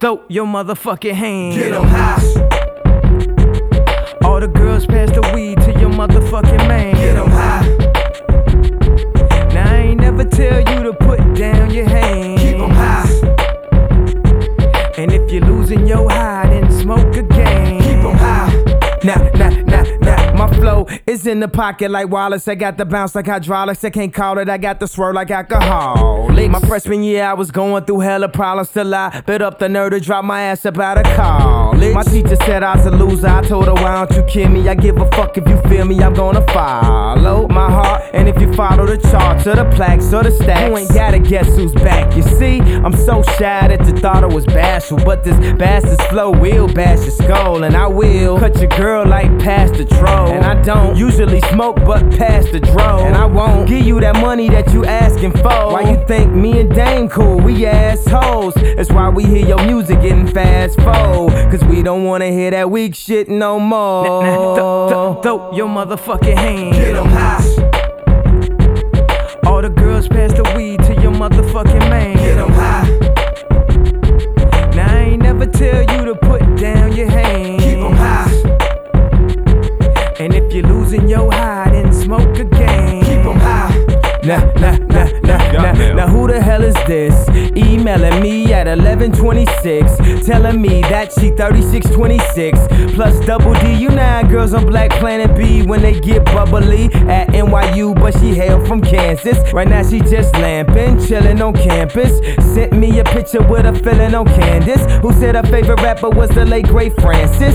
throw your motherfucking hands. Get 'em high. All the girls pass the weed to your motherfucking man. Get 'em high. Now I ain't never tell you to put down your hands. Keep 'em high. And if you're losing your high, then smoke again. Keep 'em high. Nah, my flow is in the pocket like Wallace. I got the bounce like hydraulics. I can't call it, I got the swirl like alcohol. My freshman year, I was going through hella problems. Till I bit up the nerve to drop my ass about a college. My teacher said I was a loser. I told her, why don't you kill me? I give a fuck if you feel me, I'm gonna follow my heart. And if you follow the charts or the plaques or the stacks, you ain't gotta guess who's back. You see, I'm so shy that you thought I was bashful. But this bastard's flow will bash your skull. And I will cut your girl like past the troll. And I don't usually smoke but pass the dro. And I won't give you that money that you asking for. Why you think me and Dame cool? We assholes. That's why we hear your music getting fast forward. Cause we don't wanna hear that weak shit no more. Throw your motherfucking hands. Get 'em high. All the girls pass the weed to your motherfucking man. Get 'em high. Now I ain't never tell you to put down your hands. Keep 'em high. And if you're losing your high, then smoke again. Keep 'em high. Now who the hell is this? Emailing me at 11:26, telling me that she 3626 plus double D. You know girls on Black Planet B when they get bubbly at NYU, but she hail from Kansas. Right now she just lamping, chilling on campus. Sent me a picture with a feeling on Candace, who said her favorite rapper was the late great Francis.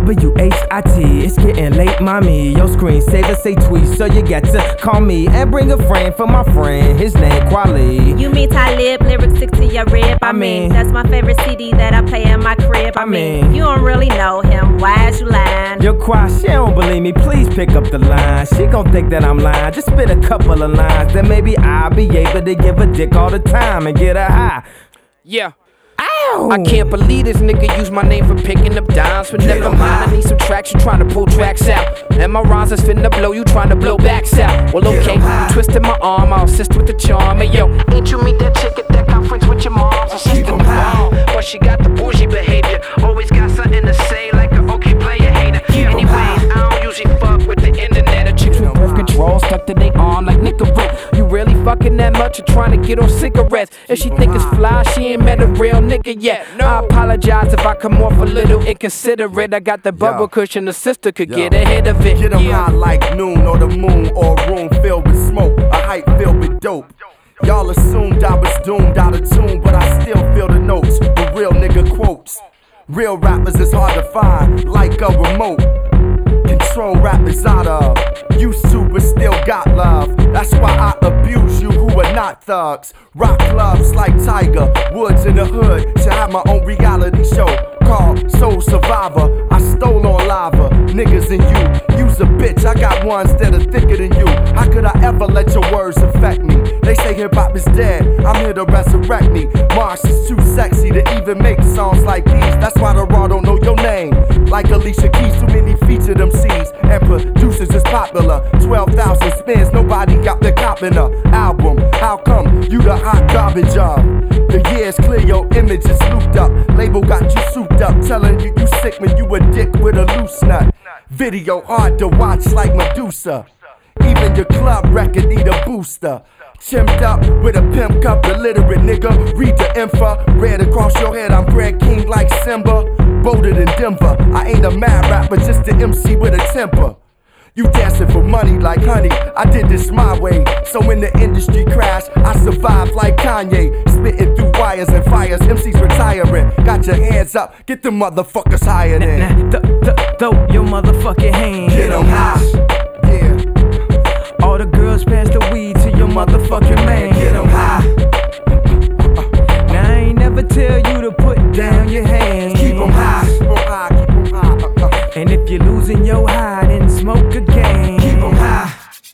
WHIT, it's getting late, mommy. Your screensaver say tweet, so you got to call me and bring a friend for my friend. His name Kweli. You mean Talib, lyrics stick to your rib. I mean, that's my favorite CD that I play in my crib. I mean, you don't really know him. Why is you lying? Yo, Kwa, she don't believe me. Please pick up the line. She gon' think that I'm lying. Just spit a couple of lines, then maybe I'll be able to give a dick all the time and get her high. Yeah. Ow! I can't believe this nigga use my name for picking up dimes. But never mind, I need some traction, trying to pull tracks out. And my rhymes is finna blow, you trying to blow backs out. Well, okay, you twisted my arm, I'll assist with the charm. Hey, yo, ain't you meet that chick at that conference with your mom's assistant? But she got the bougie behavior, always got something to say, like a okay player hater. Anyways, I don't usually fuck with the internet. A chicks with birth control stuck to their arm like Nicorette. You really fucking that much or trying to get on cigarettes? If she think it's fly, she ain't met a real nigga yet. I apologize if I come off a little inconsiderate. I got the bubble cushion, the sister could get ahead of it. Get 'em high like noon or the moon or a room filled with smoke, a hype filled with dope. Y'all assumed I was doomed out of tune, but I still feel the notes, the real nigga quotes. Real rappers is hard to find, like a remote. Control rappers out of, used to but still got love. That's why I abuse you who are not thugs. Rock clubs like Tiger Woods in the hood to have my own reality show called Soul Survivor. I stole on lava, niggas and you. You's a bitch, I got ones that are thicker than you. How could I ever let your words affect me? They say hip hop is dead, I'm here to resurrect me. Mars is too sexy to even make songs like these. That's why the raw don't know your name. Like Alicia Keys, too many featured MCs and producers is popular. 12,000 spins, nobody got the cop in a album. How come you the hot garbage of? The years clear, your image is looped up. Label got you souped up, telling you sick when you a dick with a loose nut. Video hard to watch like Medusa. Even your club record need a booster. Chimped up with a pimp cup, illiterate nigga. Read the info, red across your head. I'm Brad King like Simba. Bolder than Denver. I ain't a mad rapper, just an MC with a temper. You dancing for money like honey, I did this my way. So when the industry crashed, I survived like Kanye. Spitting through wires and fires, MCs retiring. Got your hands up, get the motherfuckers higher than. Throw your motherfucking hands. Get 'em high, yeah. All the girls pass the weed to your motherfucking man. Get 'em high. Now I ain't never tell you to put down your hands. Keep 'em high, keep 'em high, keep 'em high. And if you're losing your high,